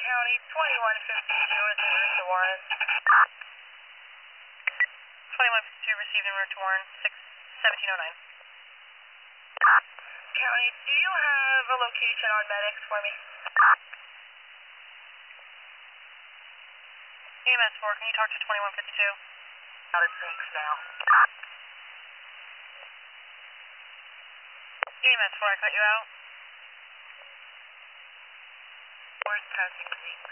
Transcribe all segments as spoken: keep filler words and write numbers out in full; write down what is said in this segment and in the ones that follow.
County, twenty-one fifty-two is en route to Warren. twenty-one fifty-two received en route to Warren, six seventeen oh nine. County, do you have a location on medics for me? E M S four, can you talk to twenty-one fifty-two? Out of Zincs now. E M S four, I cut you out. Where's passing Zincs?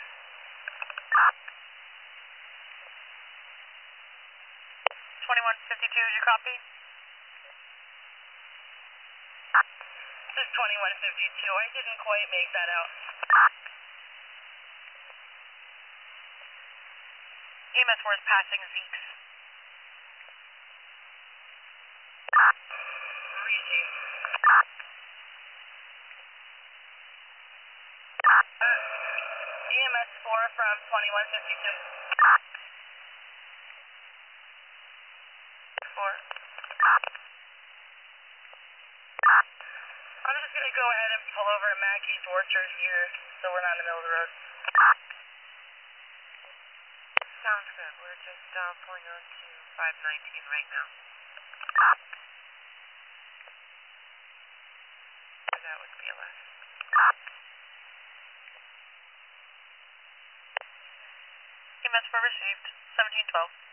twenty-one fifty-two, did you copy? This is twenty-one fifty-two. I didn't quite make that out. E M S four is passing Zeeks. Receive. Uh, E M S four from twenty-one fifty-two. four. I'm just going to go ahead and pull over at Mackey's Orchard here so we're not in the middle of the road. Sounds good. We're just uh, pulling on to five nineteen right now. That was B L S. E M S four received, seventeen twelve.